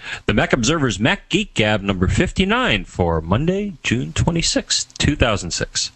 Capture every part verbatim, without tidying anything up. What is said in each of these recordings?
The Mac Observer's Mac Geek Gab number fifty-nine for Monday, June twenty-sixth, two thousand six.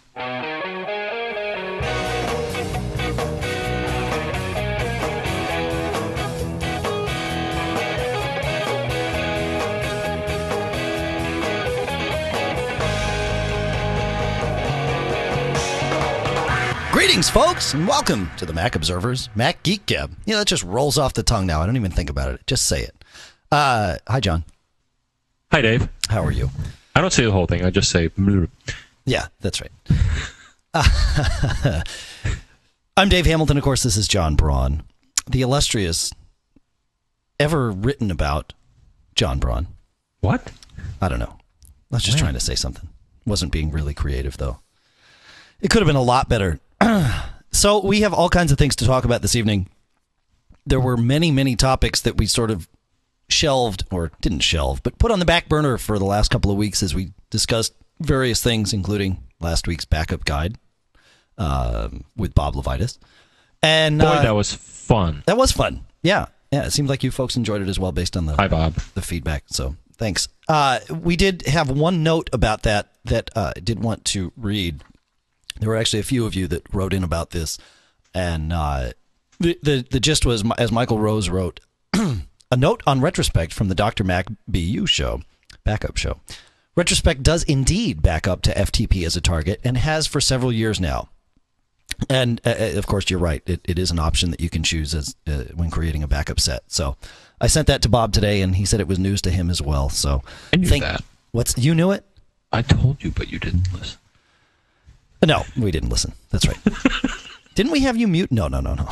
Greetings, folks, and welcome to the Mac Observer's Mac Geek Gab. Yeah, that just rolls off the tongue now. I don't even think about it. Just say it. Uh, hi, John. Hi, Dave. How are you? I don't say the whole thing. I just say... Bleh. Yeah, that's right. Uh, I'm Dave Hamilton. Of course, this is John Braun, the illustrious, ever written about John Braun. What? I don't know. I was just When? trying to say something. Wasn't being really creative, though. It could have been a lot better. So we have all kinds of things to talk about this evening. There were many, many topics that we sort of shelved, or didn't shelve, but put on the back burner for the last couple of weeks as we discussed various things, including last week's backup guide uh, with Bob Levitas. And Boy, uh, that was fun. that was fun. Yeah. Yeah. It seemed like you folks enjoyed it as well based on the, Hi, Bob. the feedback. So thanks. Uh, we did have one note about that that uh, I did want to read. There were actually a few of you that wrote in about this, and uh, the, the the gist was, as Michael Rose wrote, a note on retrospect from the Doctor Mac B U show, backup show. Retrospect does indeed back up to F T P as a target, and has for several years now. And uh, of course, you're right; it, it is an option that you can choose as uh, when creating a backup set. So I sent that to Bob today, and he said it was news to him as well. So I knew think- that. What's you knew it? I told you, but you didn't listen. No, we didn't listen. That's right. Didn't we have you mute? No, no, no, no.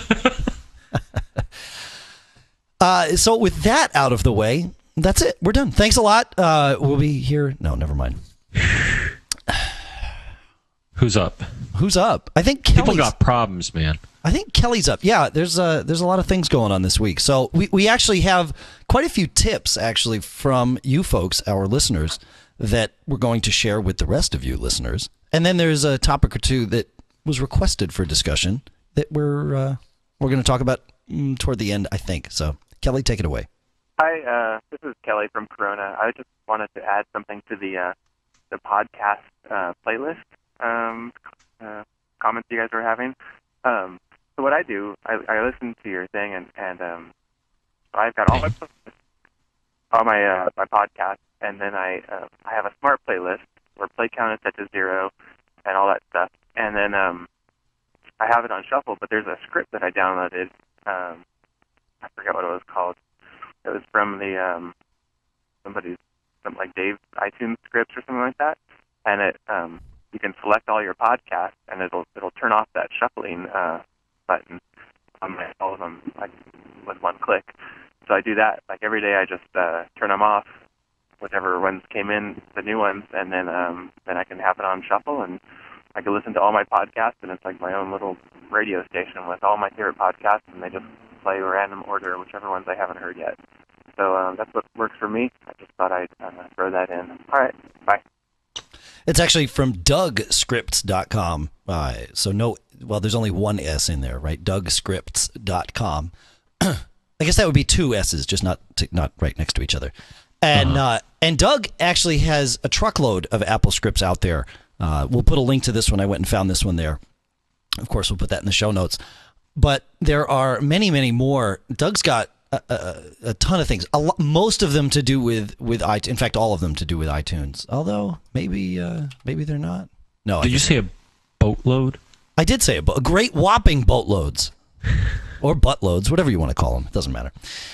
uh, so with that out of the way, that's it. We're done. Thanks a lot. Uh, we'll be here. No, never mind. Who's up? Who's up? I think People Kelly's, got problems, man. I think Kelly's up. Yeah, there's a, there's a lot of things going on this week. So we, we actually have quite a few tips, actually, from you folks, our listeners, that we're going to share with the rest of you listeners. And then there's a topic or two that was requested for discussion that we're uh, we're going to talk about mm, toward the end, I think. So, Kelly, take it away. Hi, uh, this is Kelly from Corona. I just wanted to add something to the uh, the podcast uh, playlist um, uh, comments you guys were having. Um, so what I do, I, I listen to your thing, and and um, I've got all my all my uh, my podcasts, and then I uh, I have a smart playlist where play count is set to zero and all that stuff. And then um, I have it on shuffle, but there's a script that I downloaded. Um, I forget what it was called. It was from the um, somebody's, something like Dave's iTunes scripts or something like that. And it um, you can select all your podcasts, and it'll it'll turn off that shuffling uh, button on my, all of them like with one click. So I do that like every day. I just uh, turn them off, whatever ones came in, the new ones, and then um, then I can have it on shuffle, and I can listen to all my podcasts, and it's like my own little radio station with all my favorite podcasts, and they just play a random order, whichever ones I haven't heard yet. So um, that's what works for me. I just thought I'd uh, throw that in. All right, bye. It's actually from Doug Scripts dot com. Uh, so no, well, there's only one S in there, right? Doug Scripts dot com. I guess that would be two S's, just not to, not right next to each other. And uh-huh. uh, and Doug actually has a truckload of Apple scripts out there. Uh, we'll put a link to this one. I went and found this one there. Of course, we'll put that in the show notes. But there are many, many more. Doug's got a, a, a ton of things. A lo- most of them to do with with iTunes. In fact, all of them to do with iTunes. Although maybe uh, maybe they're not. No. Did I you say a boatload? I did say a, bo- a great whopping boatloads, or buttloads, whatever you want to call them. It doesn't matter.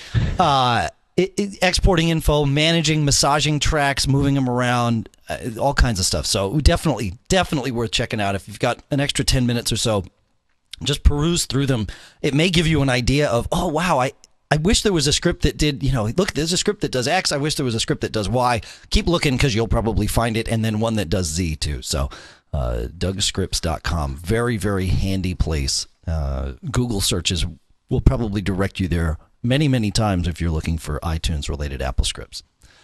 Uh, It, it, exporting info, managing, massaging tracks, moving them around, uh, all kinds of stuff. So definitely, definitely worth checking out. If you've got an extra ten minutes or so, just peruse through them. It may give you an idea of, oh, wow, I, I wish there was a script that did, you know, look, there's a script that does X. I wish there was a script that does Y. Keep looking because you'll probably find it, and then one that does Z too. So uh, Doug Scripts dot com, very, very handy place. Uh, Google searches will probably direct you there many, many times if you're looking for iTunes-related Apple scripts.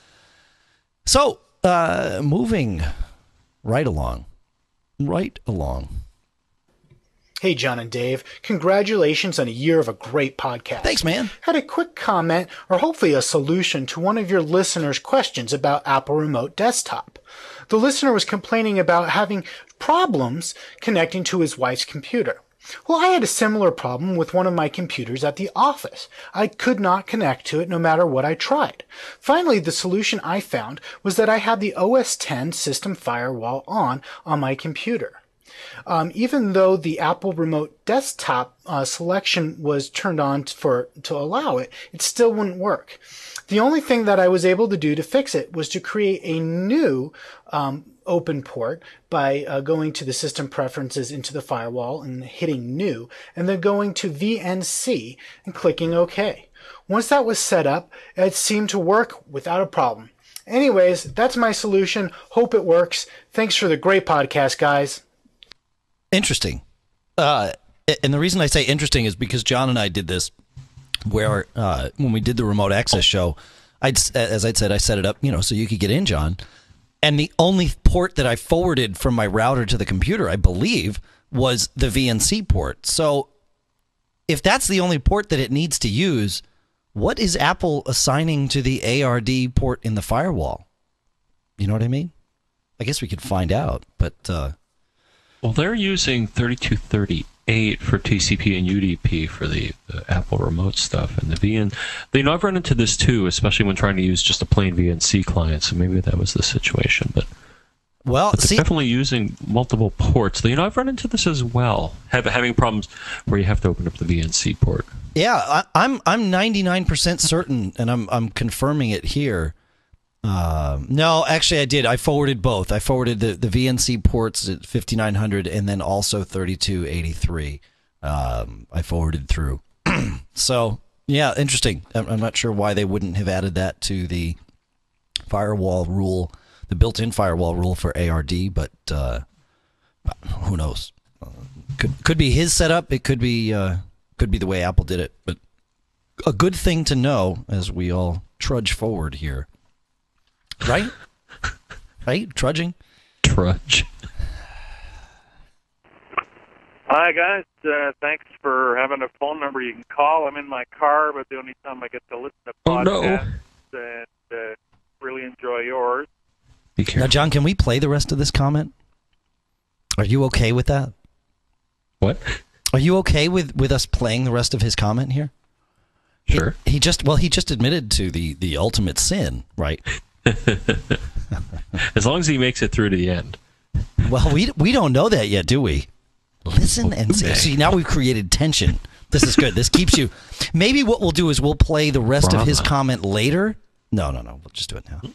So, uh, moving right along, right along. Hey, John and Dave. Congratulations on a year of a great podcast. Thanks, man. Had a quick comment, or hopefully a solution, to one of your listeners' questions about Apple Remote Desktop. The listener was complaining about having problems connecting to his wife's computer. Well, I had a similar problem with one of my computers at the office. I could not connect to it no matter what I tried. Finally, the solution I found was that I had the O S X system firewall on on my computer. Um, even though the Apple Remote Desktop uh, selection was turned on for to allow it, it still wouldn't work. The only thing that I was able to do to fix it was to create a new um, open port by uh, going to the system preferences into the firewall and hitting new, and then going to V N C and clicking OK. Once that was set up, it seemed to work without a problem. Anyways, that's my solution. Hope it works. Thanks for the great podcast, guys. Interesting. Uh, and the reason I say interesting is because John and I did this where uh, when we did the remote access show, I'd, as I'd said, I set it up, you know, so you could get in, John. And the only port that I forwarded from my router to the computer, I believe, was the V N C port. So if that's the only port that it needs to use, what is Apple assigning to the A R D port in the firewall? You know what I mean? I guess we could find out, but... Uh, Well, they're using thirty-two thirty-eight for T C P and U D P for the, the Apple remote stuff, and the V N. They know I've run into this too, especially when trying to use just a plain V N C client. So maybe that was the situation, but well, but they're see, definitely using multiple ports. You know, I've run into this as well, have, having problems where you have to open up the V N C port. Yeah, I, I'm I'm ninety-nine percent certain, and I'm I'm confirming it here. Um, no, actually, I did. I forwarded both. I forwarded the, the V N C ports at fifty-nine hundred and then also thirty-two eighty-three. Um, I forwarded through. So, yeah, interesting. I'm, I'm not sure why they wouldn't have added that to the firewall rule, the built-in firewall rule for A R D, but uh, who knows? Uh, could could be his setup. It could be uh, could be the way Apple did it. But a good thing to know as we all trudge forward here. Right? Right? Trudging? Trudge. Hi, guys. Uh, thanks for having a phone number you can call. I'm in my car, but the only time I get to listen to Oh, no. podcasts, and uh, really enjoy yours. Be Now, careful. John, can we play the rest of this comment? Are you okay with that? What? Are you okay with, with us playing the rest of his comment here? Sure. He, he just, well, he just admitted to the, the ultimate sin, right? As long as he makes it through to the end. Well, we we don't know that yet, do we? Listen and see. See, now we've created tension. This is good. This keeps you. Maybe what we'll do is we'll play the rest Brahma. of his comment later. No, no, no. We'll just do it now.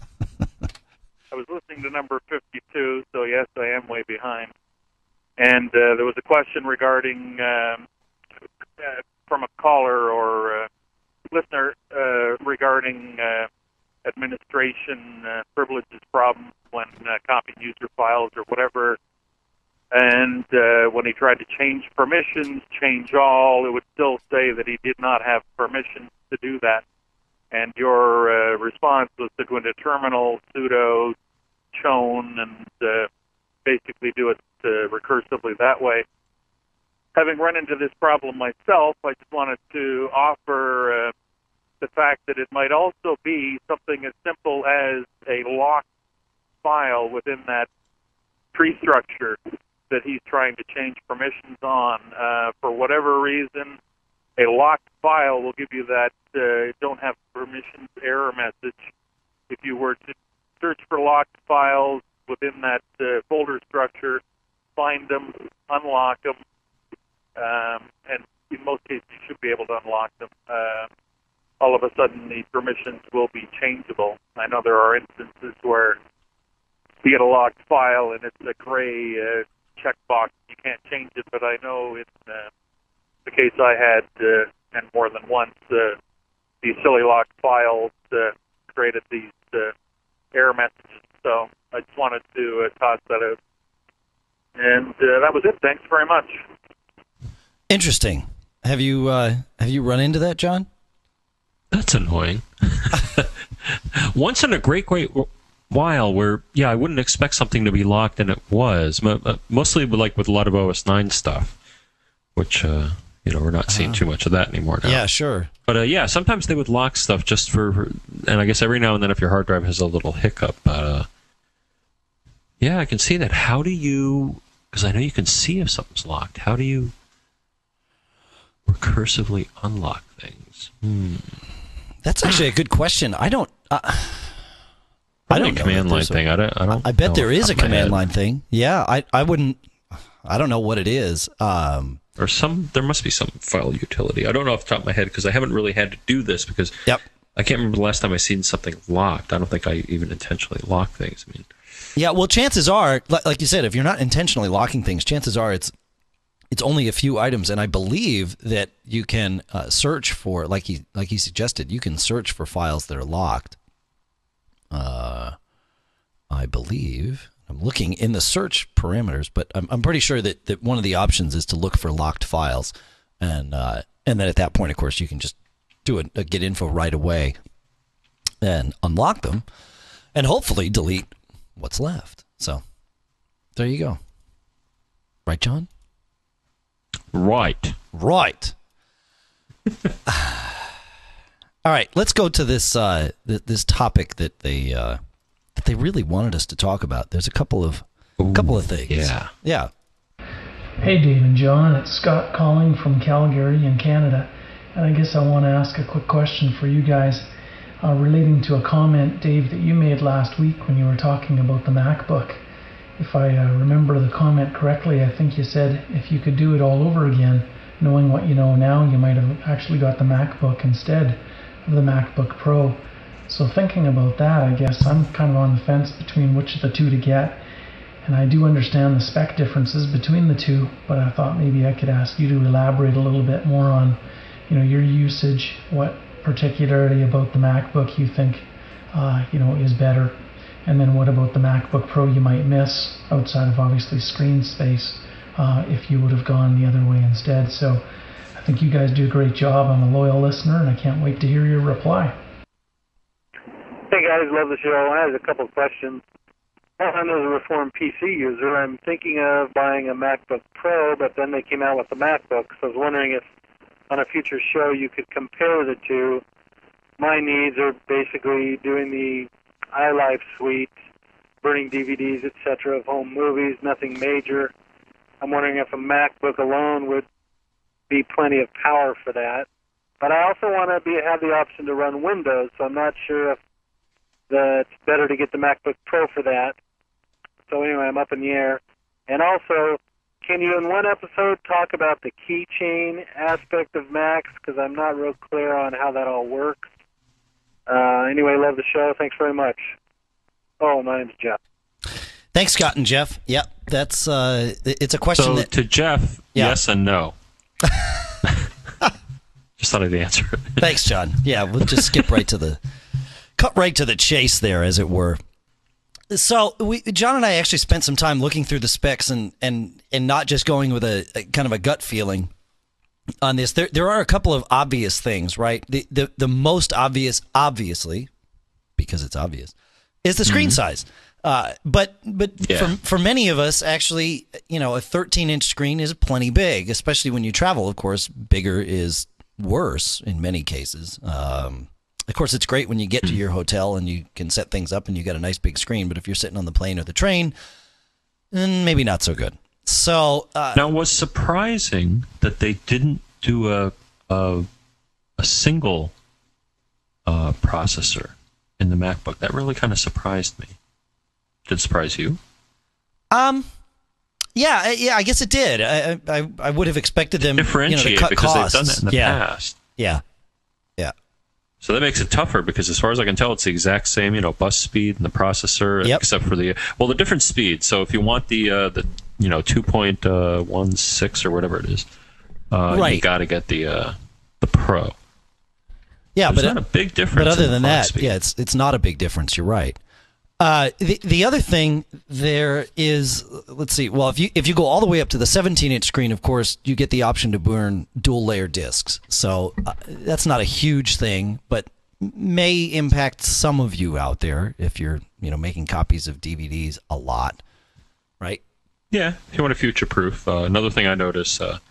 I was listening to number fifty-two, so yes, I am way behind. And uh, there was a question regarding, um, uh, from a caller or uh, listener uh, regarding uh, administration uh, privileges problems when uh, copying user files or whatever. And uh, when he tried to change permissions, change all, it would still say that he did not have permission to do that. And your uh, response was to go into terminal, sudo, chown, and uh, basically do it uh, recursively that way. Having run into this problem myself, I just wanted to offer uh, the fact that it might also be something as simple as a locked file within that tree structure that he's trying to change permissions on. Uh, for whatever reason, a locked file will give you that uh, don't have permissions error message. If you were to search for locked files within that uh, folder structure, find them, unlock them, um, and in most cases you should be able to unlock them. Uh, all of a sudden the permissions will be changeable. I know there are instances where you get a locked file and it's a gray uh, checkbox. You can't change it, but I know in uh, the case I had, uh, and more than once, uh, these silly locked files uh, created these uh, error messages. So I just wanted to uh, toss that out. And uh, that was it. Thanks very much. Interesting. Have you uh, have you run into that, John? That's annoying. Once in a great, great while where, yeah, I wouldn't expect something to be locked, and it was. Mo- uh, Mostly with, like with a lot of O S nine stuff. which uh, you know we're not seeing Uh-huh. too much of that anymore now. Yeah, sure. But uh, yeah, sometimes they would lock stuff just for, and I guess every now and then if your hard drive has a little hiccup. But uh, yeah, I can see that. How do you? Because I know you can see if something's locked. How do you recursively unlock things? Hmm. That's actually a good question. I don't. Uh, I Probably don't a know command that line there's a- thing. I don't. I don't. I bet know there off is the a top of my command head. line thing. Yeah, I I wouldn't. I don't know what it is. Um, Or some. There must be some file utility. I don't know off the top of my head because I haven't really had to do this because yep. I can't remember the last time I seen something locked. I don't think I even intentionally lock things. I mean, Yeah, well, chances are, li- like you said, if you're not intentionally locking things, chances are it's it's only a few items, and I believe that you can uh, search for, like he like he suggested, you can search for files that are locked. Uh, I believe I'm looking in the search parameters, but I'm I'm pretty sure that, that one of the options is to look for locked files, and uh, and then at that point, of course, you can just do a, a get info right away and unlock them, and hopefully delete what's left. So there you go. Right, John? right. Right. All right, let's go to this uh, th- this topic that they uh, that they really wanted us to talk about. There's a couple of Ooh, couple of things. yeah. Yeah. Hey Dave and John, it's Scott calling from Calgary in Canada, and I guess I want to ask a quick question for you guys uh, relating to a comment, Dave, that you made last week when you were talking about the MacBook. If I uh, remember the comment correctly, I think you said if you could do it all over again, knowing what you know now, you might have actually got the MacBook instead of the MacBook Pro. So thinking about that, I guess I'm kind of on the fence between which of the two to get. And I do understand the spec differences between the two, but I thought maybe I could ask you to elaborate a little bit more on, you know, your usage, what particularity about the MacBook you think, uh, you know, is better, and then what about the MacBook Pro you might miss outside of obviously screen space uh, if you would have gone the other way instead. So I think you guys do a great job. I'm a loyal listener, and I can't wait to hear your reply. Hey guys, love the show. I have a couple of questions. One, as a Reformed P C user, I'm thinking of buying a MacBook Pro, but then they came out with the MacBook, so I was wondering if on a future show you could compare the two. My needs are basically doing the iLife suite, burning D V Ds, et cetera, of home movies, nothing major. I'm wondering if a MacBook alone would be plenty of power for that. But I also want to be have the option to run Windows, so I'm not sure if the, it's better to get the MacBook Pro for that. So anyway, I'm up in the air. And also, can you in one episode talk about the keychain aspect of Macs? Because I'm not real clear on how that all works. Uh, anyway, love the show. Thanks very much. Oh, my name's Jeff. Thanks, Scott and Jeff. Yep, that's uh, it's a question So that to Jeff, Yeah. yes and no. Just thought I'd answer it. Thanks, John. Yeah, we'll just skip right to the cut right to the chase there, as it were. So we, John and I actually spent some time looking through the specs and and and not just going with a, a kind of a gut feeling on this. There there are a couple of obvious things, right? The the the most obvious, obviously, because it's obvious, is the screen size. Uh, but but Yeah. for for many of us, actually, you know, a thirteen inch screen is plenty big, especially when you travel. Of course, bigger is worse in many cases. Um, of course, it's great when you get to your hotel and you can set things up and you got a nice big screen. But if you're sitting on the plane or the train, then maybe not so good. So uh, Now, it was surprising that they didn't do a a, a single uh, processor in the MacBook. That really kind of surprised me. Did it surprise you? um, yeah, I- yeah, I guess it did. I I, I would have expected them you know, Differentiate to cut because costs. they've done that in the yeah, past. yeah, yeah. So that makes it tougher because, as far as I can tell, it's the exact same, you know, bus speed and the processor, Yep. except for the well, the different speeds. So if you want the uh, the you know two point one six or whatever it is, uh, Right. you got to get the uh, the Pro. Yeah, There's but not a big difference. But other in the than clock that, speed. yeah, it's it's not a big difference. You're right. Uh, the the other thing there is, let's see. Well, if you if you go all the way up to the seventeen inch screen, of course, you get the option to burn dual layer discs. So uh, that's not a huge thing, but may impact some of you out there if you're you know making copies of D V Ds a lot, right? Yeah, if you want to future proof. Uh, another thing I noticed, uh,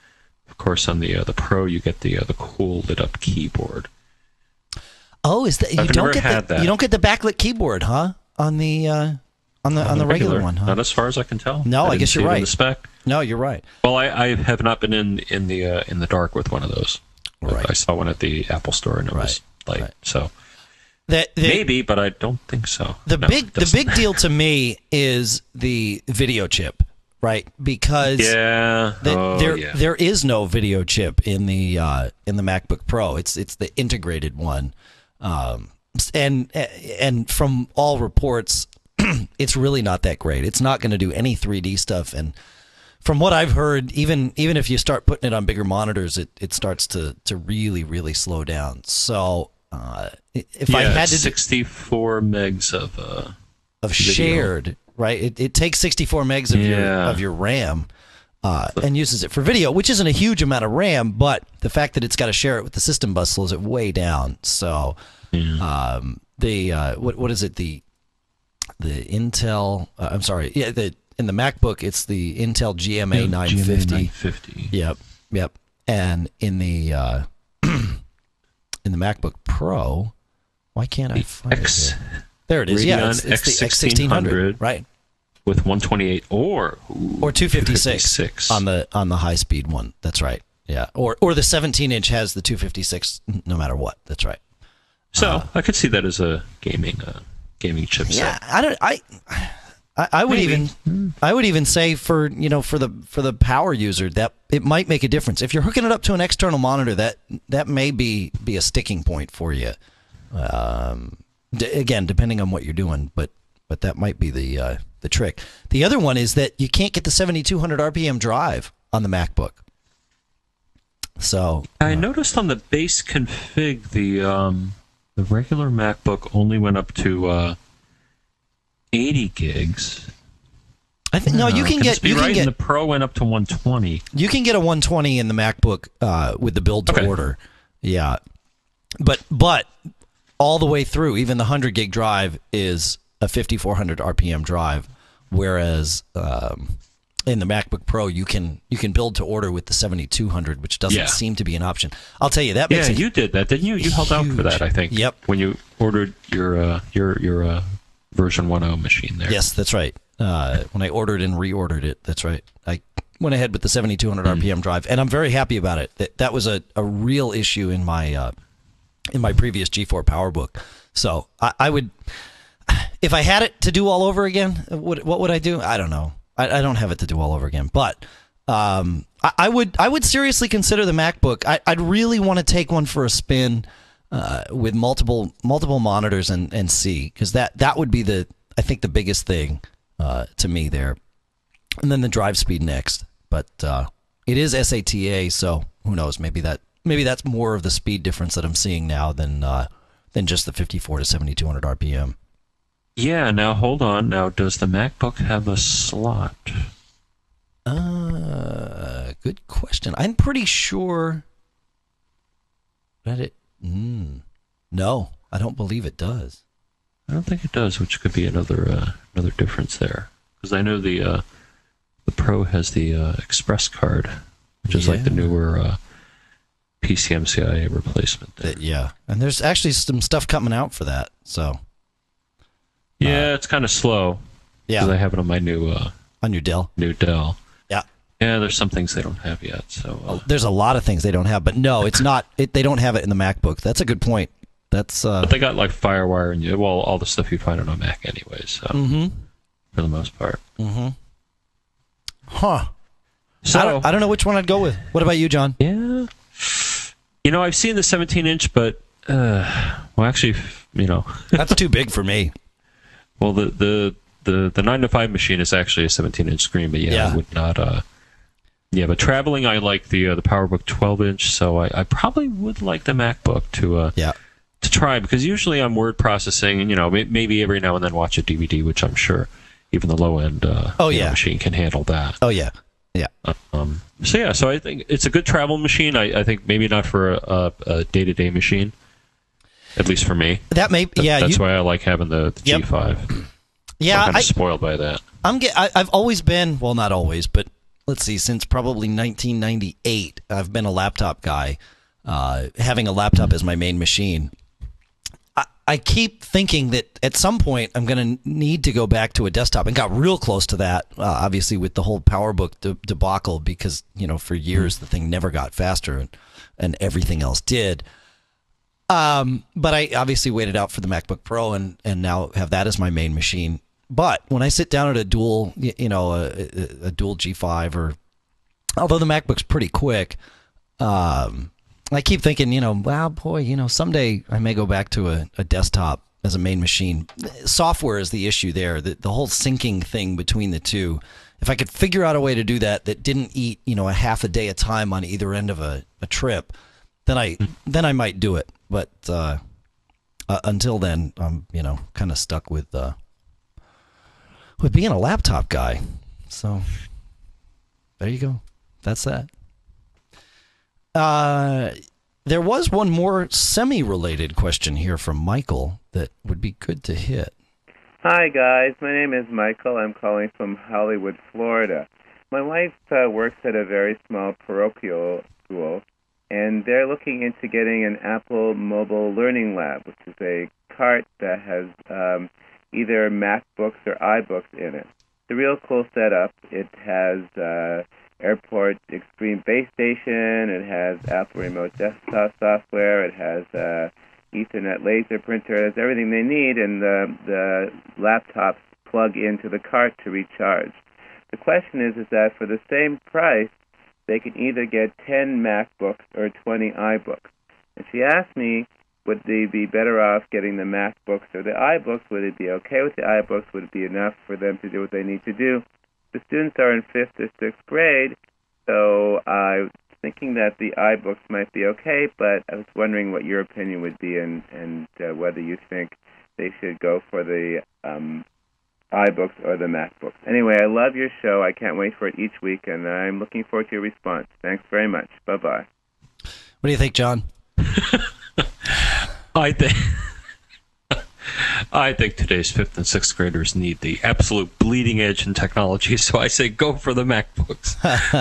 of course, on the uh, the Pro, you get the uh, the cool lit up keyboard. Oh, is that you I've don't never get had the that. you don't get the backlit keyboard, huh? On the uh, on the on, the regular, one, huh? Not as far as I can tell. No, I didn't guess see you're it in right. the spec. No, you're right. Well, I, I have not been in in the uh, in the dark with one of those. Right. I saw one at the Apple Store and it Right. was light. Right. So The, the, maybe, but I don't think so. The No, big it the doesn't. big deal to me is the video chip, right? Because Yeah. the, oh, there yeah. there is no video chip in the uh, in the MacBook Pro. It's it's the integrated one, um, and and from all reports, it's really not that great. It's not going to do any three D stuff, and from what I've heard, even even if you start putting it on bigger monitors, it, it starts to to really really slow down. So uh, if yeah, I had it's to do, sixty-four megs of uh, of video. shared, right? It, it takes sixty-four megs of your Yeah. of your RAM uh, and uses it for video, which isn't a huge amount of RAM, but the fact that it's got to share it with the system bus slows it way down. So um, the uh, what what is it the the Intel? Uh, I'm sorry, yeah, the in the MacBook it's the Intel G M A nine fifty. nine fifty. Yep, yep. And in the uh, in the MacBook Pro, why can't I find X it? Here? There it is. Yeah, it's, Radeon it's the X X sixteen hundred, right? with one twenty-eight or ooh, Or two fifty-six, two fifty-six. on the on the high speed one. That's right. Yeah. Or or the seventeen inch has the two fifty-six no matter what. That's right. So I could see that as a gaming uh, gaming chipset. Yeah, I don't I I, I would Maybe. even I would even say for, you know, for the for the power user that it might make a difference. If you're hooking it up to an external monitor, that that may be be a sticking point for you. Um d- again, depending on what you're doing, but but that might be the uh, the trick. The other one is that you can't get the seventy-two hundred R P M drive on the MacBook. So I noticed on the base config the um, the regular MacBook only went up to uh, eighty gigs. I think no, you can Could this get be you right? can get And the Pro went up to one twenty. you can get a one twenty in the MacBook uh, with the build to Okay. order. Yeah, but but all the way through, even the one hundred gig drive is a fifty-four hundred R P M drive, whereas um, in the MacBook Pro you can you can build to order with the seventy-two hundred, which doesn't Yeah. seem to be an option. I'll tell you that Yeah, makes a you did that, didn't you? You held out for huge- that, I think. Yep. When you ordered your uh, your your uh, version one point oh machine there. Yes, that's right. Uh, when I ordered and reordered it, that's right. I went ahead with the seventy-two hundred R P M drive, and I'm very happy about it. That that was a, a real issue in my uh, in my previous G four PowerBook. So I, I would, if I had it to do all over again, what what would I do? I don't know. I, I don't have it to do all over again, but um, I, I would I would seriously consider the MacBook. I, I'd really want to take one for a spin uh, with multiple multiple monitors and and see, because that that would be the I think the biggest thing. Uh, to me there, and then the drive speed next. But uh, it is S A T A, so who knows? Maybe that maybe that's more of the speed difference that I'm seeing now than uh, than just the fifty-four to seventy-two hundred R P M. Yeah. Now hold on. Now does the MacBook have a slot? Uh, good question. I'm pretty sure that it. Mm, no, I don't believe it does. I don't think it does, which could be another uh, another difference there. Because I know the uh, the Pro has the uh, Express card, which is like the Yeah. newer uh, P C M C I A replacement. There. That- yeah, and there's actually some stuff coming out for that. So Yeah, it's kind of slow. Because I yeah, have it on my new uh, on your Dell. new Dell. Yeah. Yeah, there's some things they don't have yet. So uh, There's a lot of things they don't have, but no, it's not. It, they don't have it in the MacBook. That's a good point. That's uh, but they got like FireWire and well, all the stuff you find on a Mac anyway. So mm-hmm. for the most part. Mm-hmm. Huh. So I don't, I don't know which one I'd go with. What about you, John? yeah, you know, I've seen the seventeen inch, but uh, well, actually, you know, That's too big for me. well, the the the the nine to five machine is actually a seventeen inch screen, but yeah, Yeah. I would not. Uh, yeah, but traveling, I like the uh, the PowerBook twelve inch, so I, I probably would like the MacBook to uh, Yeah. to try, because usually I'm word processing and, you know, may- maybe every now and then watch a D V D, which I'm sure even the low end uh, Oh, you know, yeah. machine can handle that. Oh yeah. Yeah. Um, so yeah, so I think it's a good travel machine. I, I think maybe not for a, a day-to-day machine, at least for me. That may. Yeah. That's you, why I like having the, the Yep. G five. yeah. I'm kind I, of spoiled by that. I'm get. I, I've always been. Well, not always, but let's see, since probably nineteen ninety-eight, I've been a laptop guy, uh, having a laptop as my main machine. I, I keep thinking that at some point I'm going to need to go back to a desktop, and got real close to that, uh, obviously, with the whole PowerBook de- debacle, because, you know, for years the thing never got faster, and, and everything else did. Um, but I obviously waited out for the MacBook Pro, and, and now have that as my main machine. But when I sit down at a dual, you know, a, a, a dual G five, or although the MacBook's pretty quick, um, I keep thinking, you know, wow, boy, you know, someday I may go back to a, a desktop as a main machine. Software is the issue there. The, the whole syncing thing between the two. If I could figure out a way to do that that didn't eat, you know, a half a day of time on either end of a, a trip, then I then I might do it. But uh, uh, until then, I'm, you know, kind of stuck with uh, with being a laptop guy. So there you go. That's that. Uh, there was one more semi-related question here from Michael that would be good to hit. Hi, guys. My name is Michael. I'm calling from Hollywood, Florida. My wife uh, works at a very small parochial school, and they're looking into getting an Apple Mobile Learning Lab, which is a cart that has um, either MacBooks or iBooks in it. It's a real cool setup. It has uh, Airport Extreme Base Station. It has Apple Remote Desktop software. It has uh, Ethernet laser printer. It has everything they need, and the, the laptops plug into the cart to recharge. The question is, is that for the same price, they can either get ten MacBooks or twenty iBooks. And she asked me, would they be better off getting the MacBooks or the iBooks? Would it be okay with the iBooks? Would it be enough for them to do what they need to do? The students are in fifth or sixth grade, so I was thinking that the iBooks might be okay, but I was wondering what your opinion would be, and, and uh, whether you think they should go for the um, iBooks or the MacBooks. Anyway, I love your show. I can't wait for it each week, and I'm looking forward to your response. Thanks very much. Bye-bye. What do you think, John? I think I think today's fifth and sixth graders need the absolute bleeding edge in technology, so I say go for the MacBooks.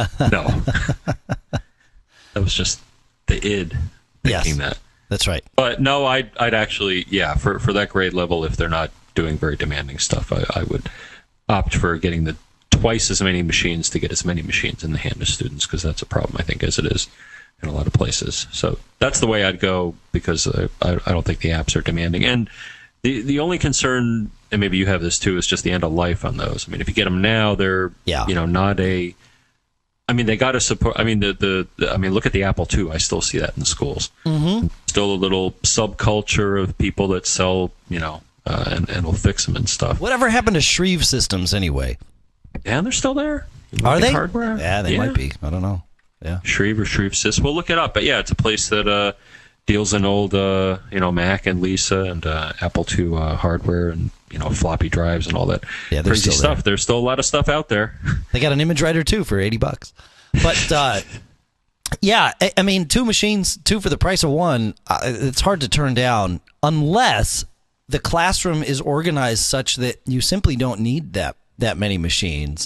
No. That was just the id thinking yes, that. That's right. But no, I'd, I'd actually, yeah, for, for that grade level, if they're not doing very demanding stuff, I, I would opt for getting the twice as many machines to get as many machines in the hand of students, because that's a problem, I think, as it is in a lot of places. So that's the way I'd go, because I, I, I don't think the apps are demanding. And the the only concern, and maybe you have this too, is just the end of life on those. I mean, if you get them now, they're yeah. you know not a. I mean, they got to support. I mean, the, the the I mean, look at the Apple two. I still see that in the schools. Mm-hmm. Still a little subculture of people that sell, you know, uh, and and will fix them and stuff. Whatever happened to Shreve Systems anyway? Yeah, they're still there. Are they? Hardware? Yeah, they yeah. might be. I don't know. Yeah, Shreve or Shreve Sys. We'll look it up. But yeah, it's a place that uh, deals in old, uh, you know, Mac and Lisa and uh, Apple two uh, hardware and, you know, floppy drives and all that yeah, crazy still stuff. There. There's still a lot of stuff out there. They got an image writer too for eighty bucks. But uh, yeah, I, I mean, two machines, two for the price of one. Uh, it's hard to turn down unless the classroom is organized such that you simply don't need that that many machines.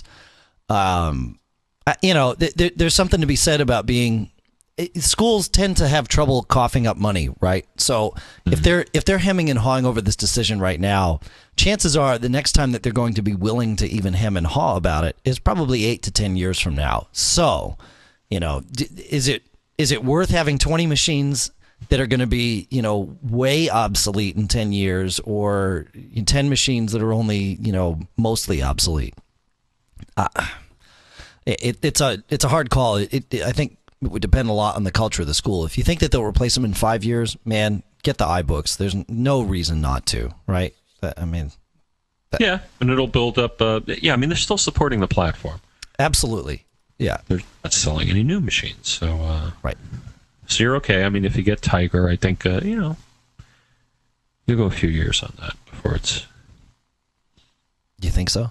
Um, you know, th- th- there's something to be said about being. Schools tend to have trouble coughing up money, right? So mm-hmm. if they're if they're hemming and hawing over this decision right now, chances are the next time that they're going to be willing to even hem and haw about it is probably eight to ten years from now. So, you know, d- is it is it worth having twenty machines that are going to be, you know, way obsolete in ten years, or ten machines that are only, you know, mostly obsolete? Uh, it, it's a it's a hard call. It, it I think. It would depend a lot on the culture of the school. If you think that they'll replace them in five years, man, get the iBooks. There's no reason not to, right? I mean, that, yeah, and it'll build up. Uh, yeah, I mean, they're still supporting the platform. Absolutely, yeah. They're not selling any new machines, so uh, right. So you're okay. I mean, if you get Tiger, I think uh, you know you'll go a few years on that before it's. Do you think so?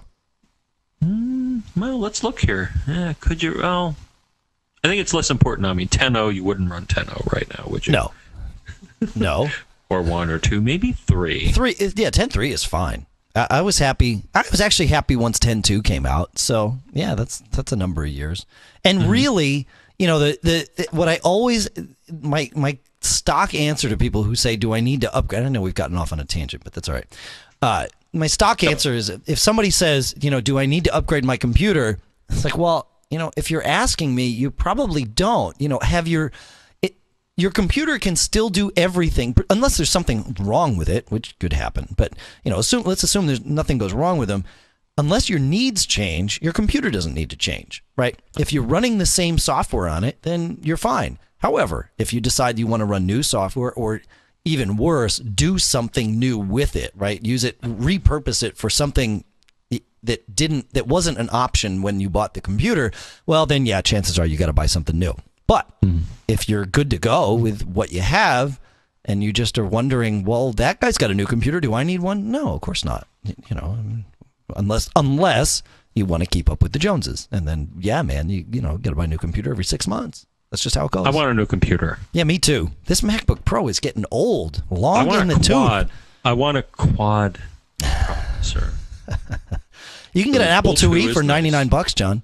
Mm, well, let's look here. Yeah, could you? Well. I think it's less important. I mean, ten oh, you wouldn't run ten oh right now, would you? No. No. Or one or two, maybe three. Three, yeah, ten three is fine. I, I was happy. I was actually happy once ten point two came out. So yeah, that's that's a number of years. And mm-hmm. really, you know, the, the the what I always my my stock answer to people who say, "Do I need to upgrade?" I know we've gotten off on a tangent, but that's all right. Uh, my stock answer is, if somebody says, you know, "Do I need to upgrade my computer?" It's like, well, you know, if you're asking me, you probably don't. You know, have your it, your computer can still do everything unless there's something wrong with it, which could happen. But you know, assume let's assume there's nothing goes wrong with them. Unless your needs change, your computer doesn't need to change, right? If you're running the same software on it, then you're fine. However, if you decide you want to run new software, or even worse, do something new with it, right? Use it, repurpose it for something that didn't, that wasn't an option when you bought the computer, well, then yeah, chances are you got to buy something new. But mm. if you're good to go with what you have, and you just are wondering, well, that guy's got a new computer, do I need one? No, of course not. You know, unless unless you want to keep up with the Joneses, and then yeah, man, you you know, got to buy a new computer every six months. That's just how it goes. I want a new computer. Yeah, me too. This MacBook Pro is getting old, long in the quad. tooth. I want a quad processor. You can get an Apple two E for ninety-nine bucks, John.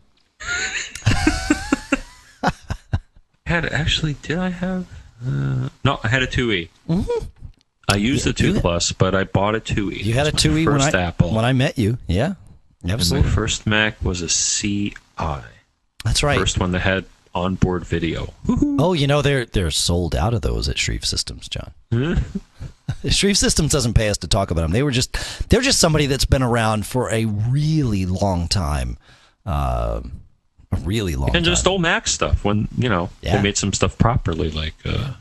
had actually, did I have? Uh, no, I had a two E. Mm-hmm. I used yeah, the two Plus, but I bought a two E. You had a two E when I Apple. when I met you. Yeah, absolutely. And my first Mac was a C I. That's right. First one that had onboard video. Oh, you know, they're they're sold out of those at Shreve Systems, John. Shreve Systems doesn't pay us to talk about them. They were just they're just somebody that's been around for a really long time, uh, a really long. And time. just old Mac stuff. When you know yeah. they made some stuff properly, like. Uh,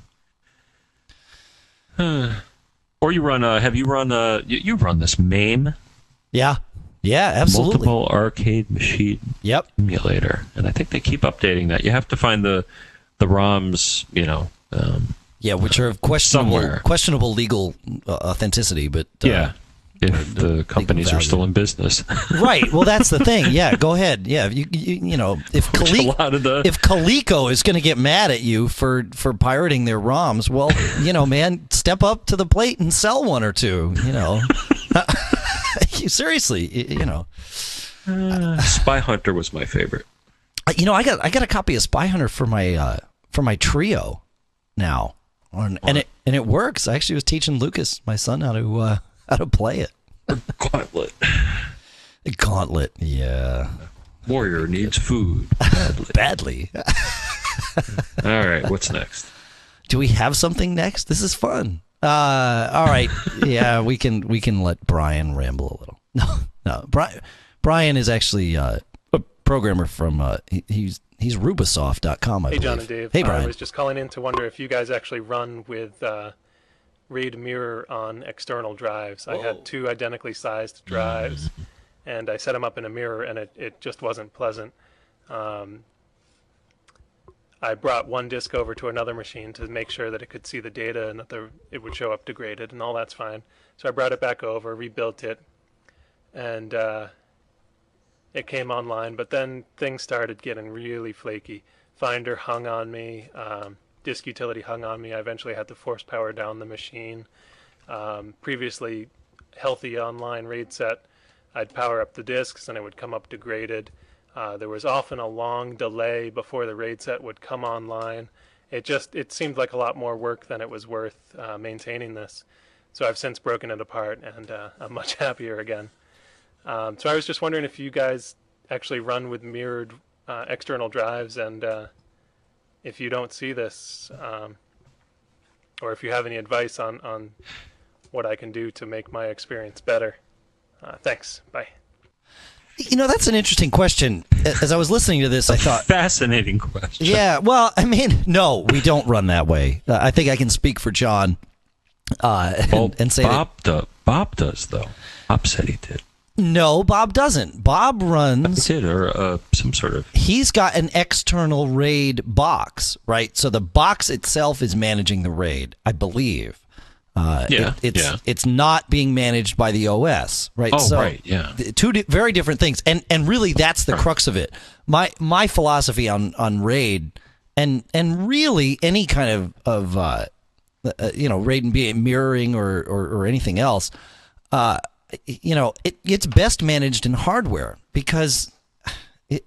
uh, or you run. Uh, have you run? Uh, you, you run this MAME? Yeah. Yeah, absolutely. Multiple arcade machine yep. emulator, and I think they keep updating that. You have to find the the ROMs, you know. Um, yeah, which are of questionable somewhere. questionable legal uh, authenticity, but uh, yeah, if the companies are still in business, right? Well, that's the thing. Yeah, go ahead. Yeah, you you, you know, if Coleco, a lot of the... if Coleco is going to get mad at you for for pirating their ROMs, well, you know, man, step up to the plate and sell one or two. You know. Seriously, you know, uh, Spy Hunter was my favorite. You know, I got I got a copy of Spy Hunter for my uh, for my Trio now, and it and it works. I actually was teaching Lucas, my son, how to uh, how to play it. Gauntlet. Gauntlet, yeah. Warrior needs food badly. Badly. All right, what's next? Do we have something next? This is fun. Uh, all right, yeah, we can we can let Brian ramble a little. No, no, Brian Brian is actually uh, a programmer from uh, he, he's he's Rubisoft dot com. I hey, believe. John and Dave. Hey, Brian. I was just calling in to wonder if you guys actually run with uh, RAID Mirror on external drives. I had two identically sized drives, mm-hmm. and I set them up in a mirror, and it, it just wasn't pleasant. Um, I brought one disk over to another machine to make sure that it could see the data and that the, it would show up degraded, and all that's fine. So I brought it back over, rebuilt it, and uh, it came online. But then things started getting really flaky. Finder hung on me. Um, disk utility hung on me. I eventually had to force power down the machine. Um, previously healthy online RAID set, I'd power up the disks and it would come up degraded. Uh, there was often a long delay before the RAID set would come online. It just it seemed like a lot more work than it was worth uh, maintaining this. So I've since broken it apart, and uh, I'm much happier again. Um, so I was just wondering if you guys actually run with mirrored uh, external drives, and uh, if you don't see this, um, or if you have any advice on, on what I can do to make my experience better. Uh, thanks. Bye. You know, that's an interesting question. As I was listening to this, I thought... Fascinating question. Yeah, well, I mean, no, we don't run that way. Uh, I think I can speak for John uh, and, well, and say Bob that... Do, Bob does, though. Bob said he did. No, Bob doesn't. Bob runs... He did, or uh, some sort of... He's got an external RAID box, right? So the box itself is managing the RAID, I believe. Uh, yeah, it, it's yeah. it's not being managed by the O S, right? Oh, so right, yeah. Two di- very different things, and and really that's the crux of it. My my philosophy on, on RAID, and and really any kind of of uh, uh, you know RAID and mirroring or, or or anything else, uh, you know, it, it's best managed in hardware because it,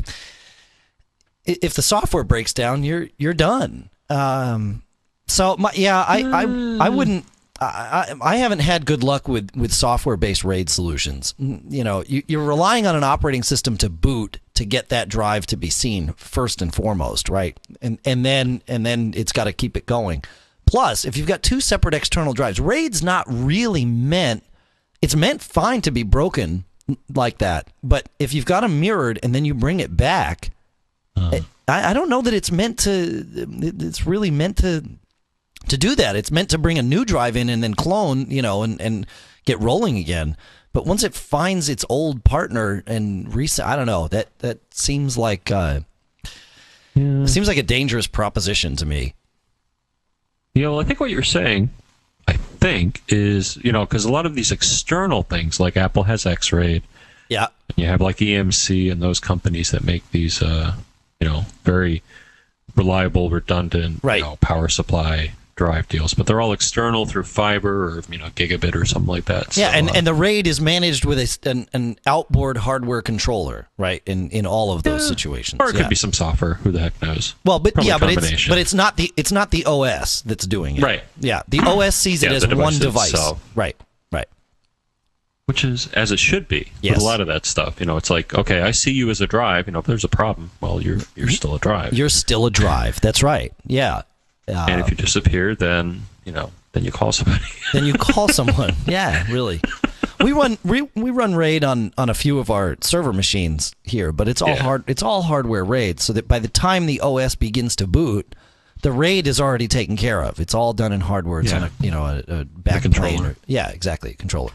if the software breaks down, you're you're done. Um, so my, yeah, I, I I wouldn't. I, I haven't had good luck with, with software-based RAID solutions. You know, you, you're relying on an operating system to boot to get that drive to be seen first and foremost, right? And and then and then it's got to keep it going. Plus, if you've got two separate external drives, RAID's not really meant. It's meant fine to be broken like that, but if you've got them mirrored and then you bring it back, uh. I, I don't know that it's meant to. It's really meant to. To do that, it's meant to bring a new drive in and then clone, you know, and, and get rolling again. But once it finds its old partner and reset, I don't know. That that seems like uh, yeah. seems like a dangerous proposition to me. Yeah, well, I think what you're saying, I think, is you know, because a lot of these external things, like Apple has X-RAID, yeah, and you have like E M C and those companies that make these, uh, you know, very reliable, redundant, right. you know, power supply drive deals, but they're all external through fiber or you know gigabit or something like that. Yeah, so, and, uh, and the RAID is managed with a, an, an outboard hardware controller, right? In in all of those yeah. situations, or it yeah. could be some software. Who the heck knows? Well, but Probably yeah, but it's but it's not the it's not the O S that's doing it, right? Yeah, the O S sees it yeah, as one device, itself. right? Right. Which is as it should be yes. with a lot of that stuff. You know, it's like okay, I see you as a drive. You know, if there's a problem, well, you're you're still a drive. You're still a drive. That's right. Yeah. Uh, and if you disappear, then you know, then you call somebody. then you call someone. Yeah, really. We run we, we run RAID on, on a few of our server machines here, but it's all yeah. hard. It's all hardware RAID, so that by the time the O S begins to boot, the RAID is already taken care of. It's all done in hardware. It's yeah. on a you know a, a back controller. Or, yeah, exactly, a controller.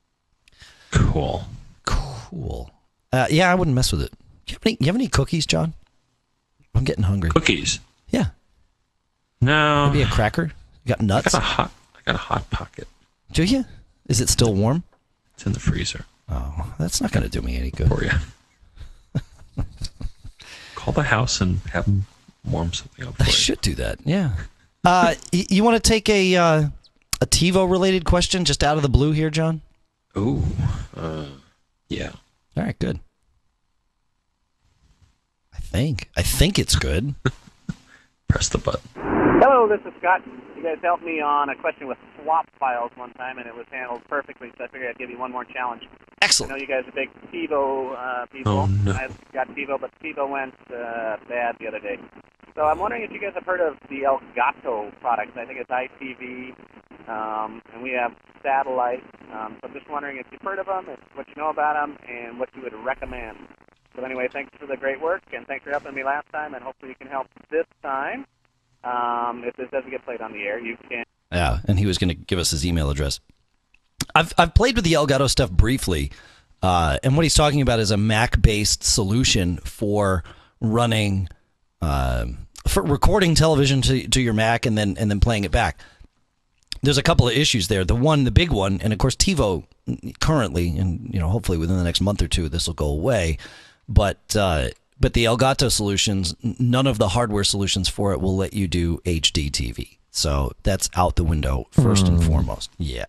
Cool. Cool. Uh, yeah, I wouldn't mess with it. You have any? You have any cookies, John? I'm getting hungry. Cookies. Yeah. No. Maybe a cracker. You got nuts? I got a hot. I got a hot pocket. Do you? Is it still warm? It's in the freezer. Oh, that's not going to do me any good. For you. Call the house and have them warm something up for I you. should do that. Yeah. Uh, y- you want to take a uh, a TiVo related question just out of the blue here, John? Ooh. Uh, yeah. All right. Good. I think. I think it's good. Press the button. Hello, this is Scott. You guys helped me on a question with swap files one time, and it was handled perfectly, so I figured I'd give you one more challenge. Excellent. I know you guys are big TiVo uh, people. Oh, no. I've got TiVo, but TiVo went uh, bad the other day. So I'm wondering if you guys have heard of the Elgato products. I think it's I T V, um, and we have satellite. Um, so I'm just wondering if you've heard of them, if, what you know about them, and what you would recommend. So anyway, thanks for the great work, and thanks for helping me last time, and hopefully you can help this time. Um, if this doesn't get played on the air, you can. Yeah, and he was going to give us his email address. I've I've played with the Elgato stuff briefly, uh, and what he's talking about is a Mac-based solution for running, uh, for recording television to to your Mac and then and then playing it back. There's a couple of issues there. The one, the big one, and of course TiVo currently, and you know hopefully within the next month or two this will go away, but. Uh, But the Elgato solutions, none of the hardware solutions for it will let you do H D T V. So that's out the window first mm. and foremost. Yeah.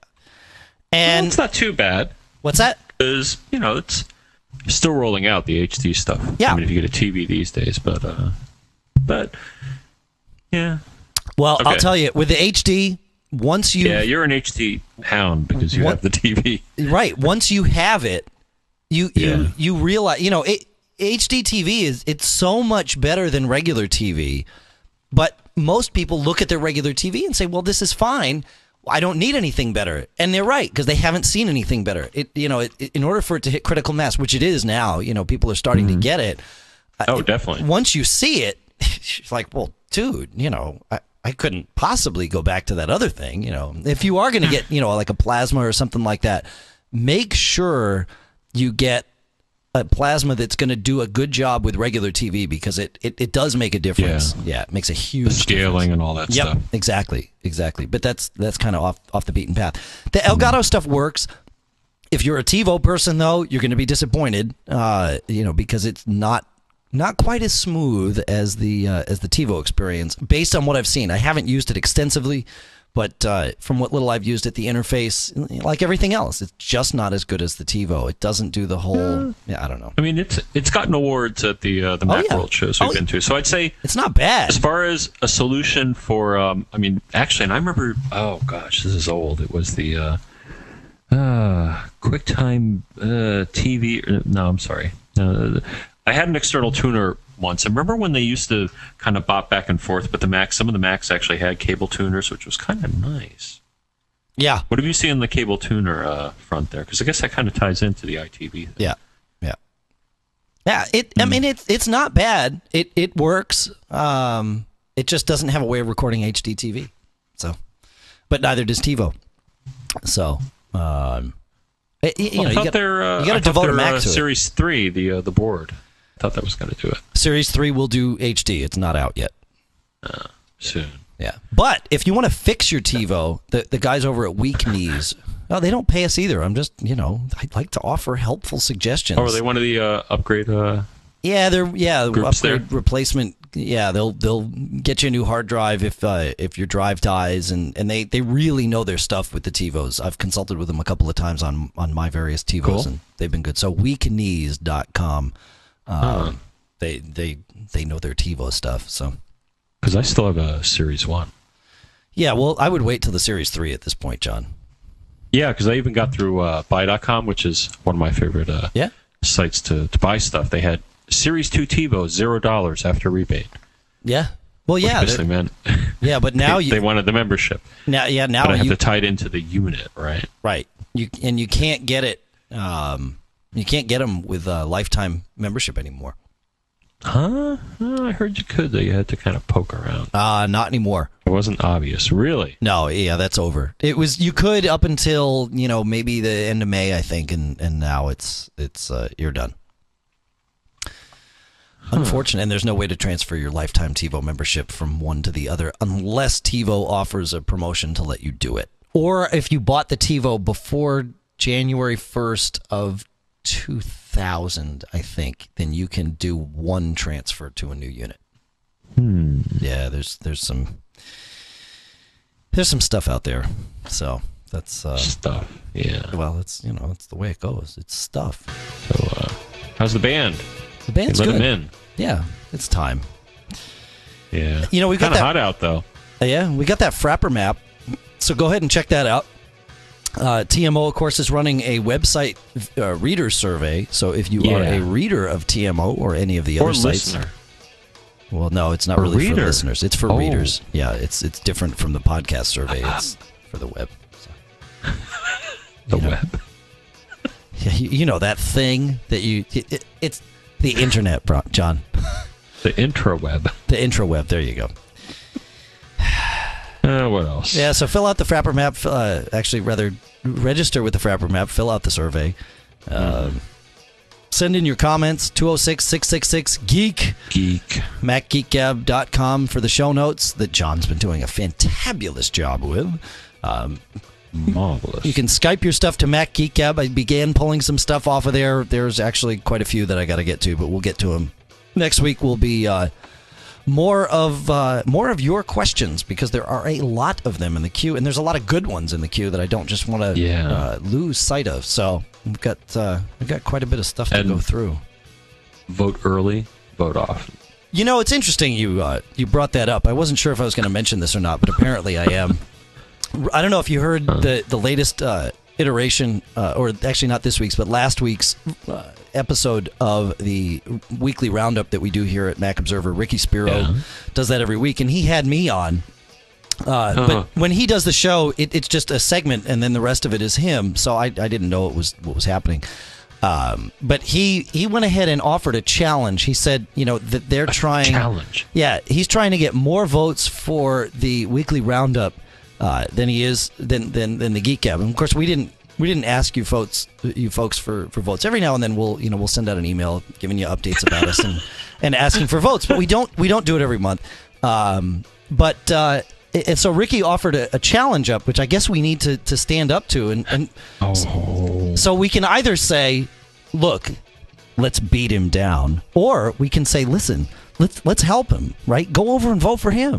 And well, it's not too bad. What's that? Because, you know, it's still rolling out the H D stuff. Yeah. I mean, if you get a T V these days, but, uh, but, yeah. Well, okay. I'll tell you, with the H D, once you... Yeah, you're an H D hound because you what, have the T V. Right. Once you have it, you, you, yeah. you realize, you know, it, H D T V is it's so much better than regular T V, but most people look at their regular T V and say, "Well, this is fine. I don't need anything better." And they're right because they haven't seen anything better. It you know, it, it, in order for it to hit critical mass, which it is now, you know, people are starting mm-hmm. to get it. Oh, it, definitely. Once you see it, it's like, well, dude, you know, I, I couldn't possibly go back to that other thing. You know, if you are going to get, you know, like a plasma or something like that, make sure you get a plasma that's going to do a good job with regular T V because it, it, it does make a difference. Yeah. yeah, it makes a huge the scaling difference. And all that yep, stuff. Exactly, exactly. But that's that's kind of off off the beaten path. The Elgato mm. stuff works. If you're a TiVo person, though, you're going to be disappointed. Uh, you know, because it's not not quite as smooth as the uh, as the TiVo experience. Based on what I've seen, I haven't used it extensively, But uh, from what little I've used it, the interface, like everything else, it's just not as good as the TiVo. It doesn't do the whole. Yeah, yeah I don't know. I mean, it's it's gotten awards at the uh, the Oh, Macworld yeah. shows we've Oh, been to. So I'd say it's not bad as far as a solution for. Um, I mean, actually, and I remember. Oh gosh, this is old. It was the uh, uh, QuickTime uh, T V. No, I'm sorry. Uh, I had an external tuner once. I remember when they used to kind of bop back and forth, but the Macs, some of the Macs actually had cable tuners, which was kind of nice. Yeah. What have you seen in the cable tuner uh, front there? Because I guess that kind of ties into the I T V thing. Yeah. Yeah. Yeah. It. I mean, it's it's not bad. It it works. Um, it just doesn't have a way of recording H D T V. So, but neither does TiVo. So, um, it, you Well, know, I thought you got they're, uh, you got I to thought devote a their, Mac uh, to it. Series three, the uh, the board. I thought that was going to do it. Series three will do H D. It's not out yet. Uh, soon. Yeah. But if you want to fix your TiVo, the, the guys over at Weak Knees, oh, they don't pay us either. I'm just, you know, I'd like to offer helpful suggestions. Oh, are they one of the uh, upgrade? Uh, Yeah, they're yeah groups upgrade there? replacement. Yeah, they'll they'll get you a new hard drive if uh, if your drive dies, and, and they, they really know their stuff with the TiVos. I've consulted with them a couple of times on, on my various TiVos, Cool. and they've been good. So weak knees dot com, um, Huh. they they they know their TiVo stuff. So Because I still have a Series one. yeah, well, I would wait till the Series three at this point, John. Yeah, because I even got through uh, buy dot com, which is one of my favorite uh, Yeah. sites to, to buy stuff. They had Series two TiVo, zero dollars after rebate. Yeah. Well, Which yeah, basically they're- meant yeah, but now they, you they wanted the membership. now yeah now but I have you to tie it into the unit, right? right you and you can't get it um you can't get them with a lifetime membership anymore. Huh? Oh, I heard you could, though. You had to kind of poke around. Uh, not anymore. It wasn't obvious, really. No, yeah, that's over. It was you could up until you know maybe the end of May, I think, and, and now it's it's uh, you're done. Unfortunate, and there's no way to transfer your lifetime TiVo membership from one to the other unless TiVo offers a promotion to let you do it. Or if you bought the TiVo before January first of two thousand, I think, then you can do one transfer to a new unit. Hmm. Yeah, there's there's some there's some stuff out there. So that's uh, Stuff, yeah. well, it's you know it's the way it goes. It's stuff. So, uh, how's the band? The band's They let good. them in. Yeah, it's time. Yeah. You know, we've got Kind of that- hot out, though. Uh, yeah, we got that Frapper map. So go ahead and check that out. Uh, T M O, of course, is running a website uh, reader survey. So if you are Yeah. a reader of T M O or any of the Or other sites, listener. well, no, it's not Or really for reader. listeners. It's for Oh. readers. Yeah, it's it's different from the podcast survey. It's for the web. So. The You know. web. Yeah, you, you know that thing that you it, it, it's the internet, bro, John. The intraweb. The intraweb. There you go. Uh, what else? Yeah, so fill out the Frapper map. Uh, actually, rather register with the Frapper map. Fill out the survey. Um, send in your comments. two oh six, six six six, geek. Geek. mac geek gab dot com for the show notes that John's been doing a fantabulous job with. Um, Marvelous. you can Skype your stuff to MacGeekGab. I began pulling some stuff off of there. There's actually quite a few that I got to get to, but we'll get to them. Next week will be uh, more of uh, more of your questions because there are a lot of them in the queue, and there's a lot of good ones in the queue that I don't just want to Yeah. uh, lose sight of. So we've got uh, we've got quite a bit of stuff to And- go through. Vote early, vote often. You know, it's interesting you uh, you brought that up. I wasn't sure if I was going to mention this or not, but apparently I am. I don't know if you heard the the latest uh, iteration, uh, or actually not this week's, but last week's uh, episode of the weekly roundup that we do here at Mac Observer. Ricky Spiro Yeah. does that every week, and he had me on. Uh, Uh-huh. But when he does the show, it, it's just a segment, and then the rest of it is him. So I, I didn't know it was what was happening. Um, but he he went ahead and offered a challenge. He said, you know, that they're trying. Challenge. Yeah, he's trying to get more votes for the weekly roundup uh, than he is than than than the Geek Gab. And of course, we didn't we didn't ask you folks you folks for, for votes. Every now and then we'll you know we'll send out an email giving you updates about us and, and asking for votes, but we don't we don't do it every month. Um, but uh, and so Ricky offered a, a challenge up, which I guess we need to, to stand up to, and, and Oh. so we can either say, look, let's beat him down, or we can say, listen, let's let's help him, right? Go over and vote for him.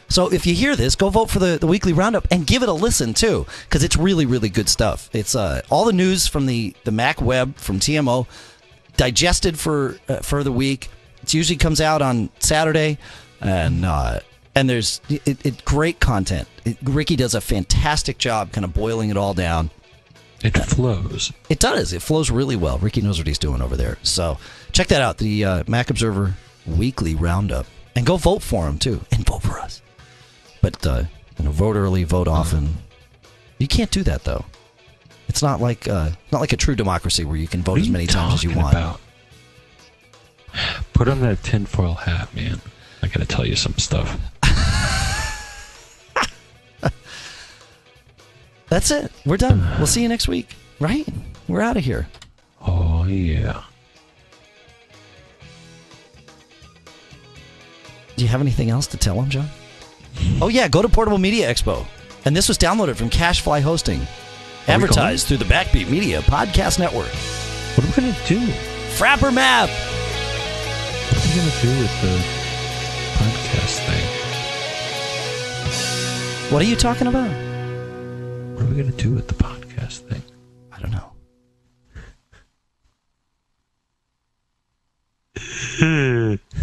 So if you hear this, go vote for the, the weekly roundup and give it a listen too, because it's really, really good stuff. It's uh, all the news from the, the Mac web, from T M O, digested for uh, for the week. It usually comes out on Saturday, and uh, and there's it, it great content. It, Ricky does a fantastic job kind of boiling it all down. It flows. It does. It flows really well. Ricky knows what he's doing over there. So check that out, the uh, Mac Observer Weekly Roundup. And go vote for him, too. And vote for us. But, uh, you know, vote early, vote often. You can't do that, though. It's not like uh, not like a true democracy where you can vote as many times as you want. About? Put on that tinfoil hat, man. I got to tell you some stuff. That's it. We're done. We'll see you next week. Right? We're out of here. Oh, yeah. Do you have anything else to tell them, John? Oh, yeah. Go to Portable Media Expo. And this was downloaded from Cashfly Hosting. Are advertised through the Backbeat Media Podcast Network. What are we going to do? Frapper Map. What are we going to do with the podcast thing? What are you talking about? What are we going to do with the podcast thing? I don't know.